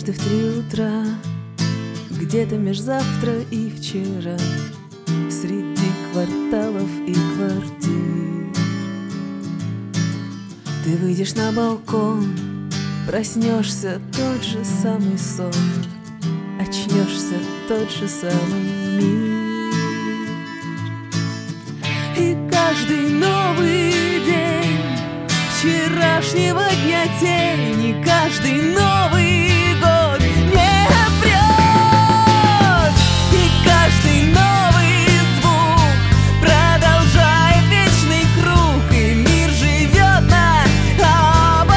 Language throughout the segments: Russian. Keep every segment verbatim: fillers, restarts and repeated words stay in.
Однажды в три утра, где-то меж завтра и вчера, среди кварталов и квартир, ты выйдешь на балкон, проснешься тот же самый сон, очнешься тот же самый мир. И каждый новый день вчерашнего дня тени, каждый новый год не врет. И каждый новый звук продолжает вечный круг, и мир живет наоборот.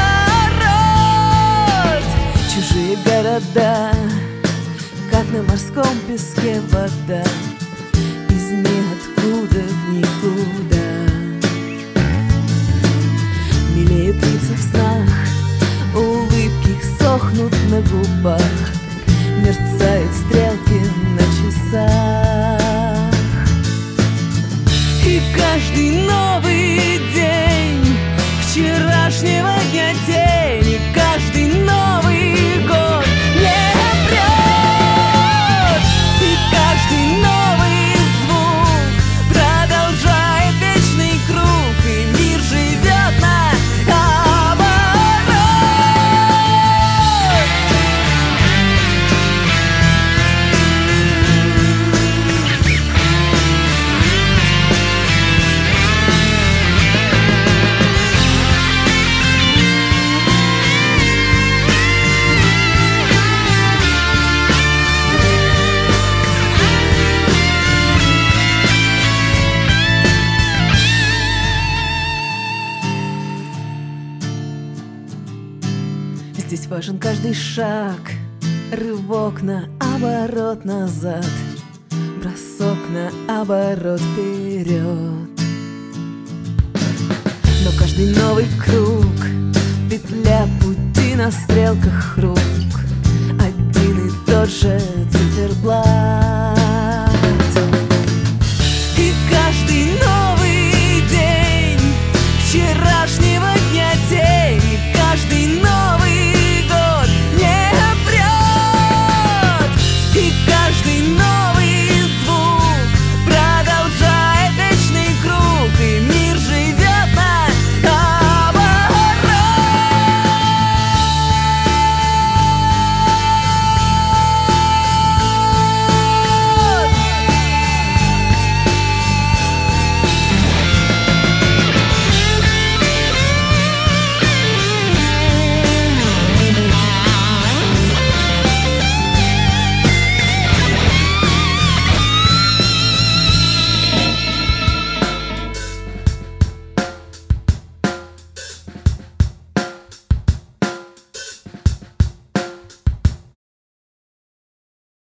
Чужие города, как на морском песке вода, из ниоткуда в никуда. Мелеют лица в снах, улыбки сохнут на губах, мерцают стрелки на часах. И каждый новый день вчерашнего дня тени, каждый новый год не врет. И каждый новый звук продолжает вечный круг, и мир живет на Здесь важен каждый шаг, рывок на оборот назад, бросок на оборот вперед. Но каждый новый круг, петля пути на стрелках рук, один и тот же циферблат.